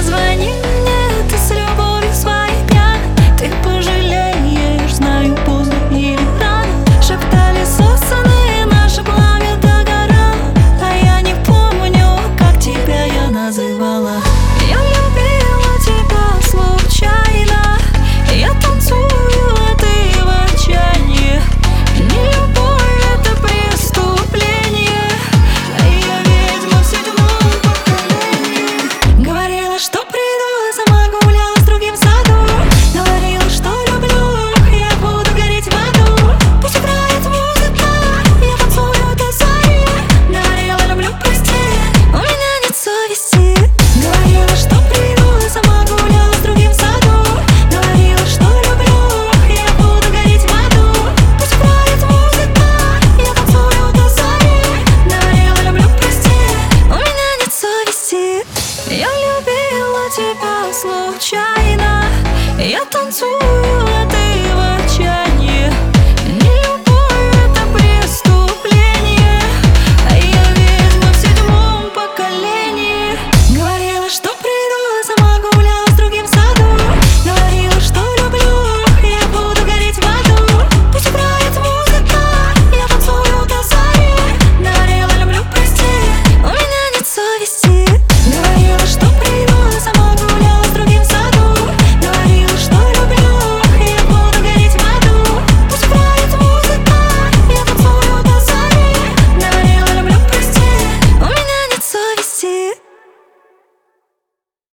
звони мне, ты с любовью своей пьян. Ты пожалеешь, знаю, поздно или рано. Шептали сосны, наше пламя догорало, а я не помню, как тебя я называла. Я любила тебя случайно, я танцую, а ты в отчаянии. Не любовь — это преступление, а я ведьма в седьмом поколении. Говорила, что приду, а сама гуляла с другим в саду. Говорила, что люблю, я буду гореть в аду. Пусть играет музыка, я танцую до зари. Говорила, люблю, прости, у меня нет совести. Говорила, что приду, а сама гуляла с другим в саду. Говорила, что люблю, я буду гореть в аду. Пусть играет музыка, я танцую до зари. Говорила, люблю, прости, у меня нет совести. Я любила тебя случайно, я танцую.